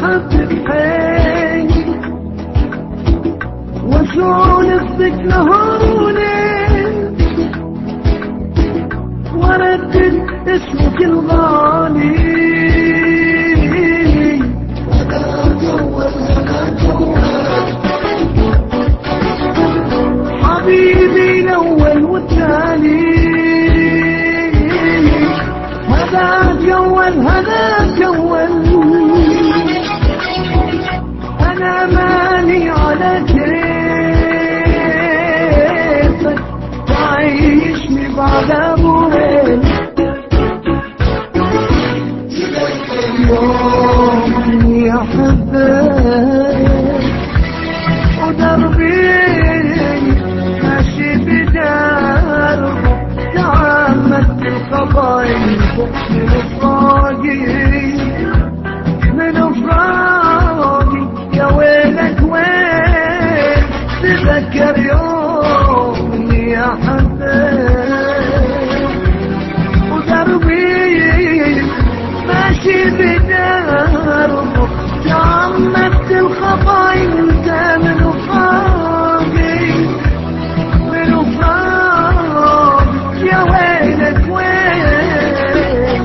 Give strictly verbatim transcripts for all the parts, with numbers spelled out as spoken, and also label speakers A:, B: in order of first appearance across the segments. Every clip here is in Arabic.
A: حبك حيل واسولف بك نهار وليل وردد اسمك الغالي حبيبي الاول والثاني هذا جول هذا جول انا مالي على كيفك تعيشني بعد ابوين يومي احبك ودربي ماشي بدربه تعمدت الخطايا من فراقي من فراقي يا ويلك وين تذكر يومي يا حبيب ودربي ماشي بدربه تعمدت الخطايا انت من فراقي من فراقي يا ويلك وين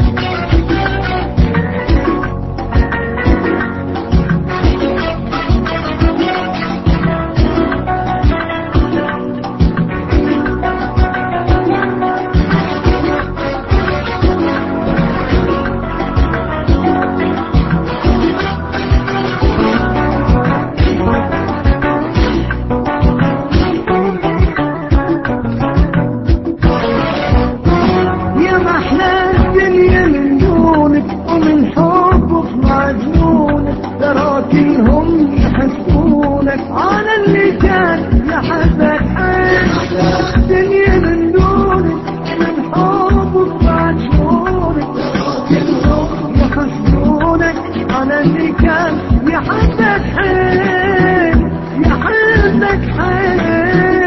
A: ومن حبك معجونك تراكيهم يحسونك على اللي كان يحبك حيل الدنيا من دونك من حبك معجونك تراكيهم يحسونك على اللي كان يحبك حيل يحبك حيل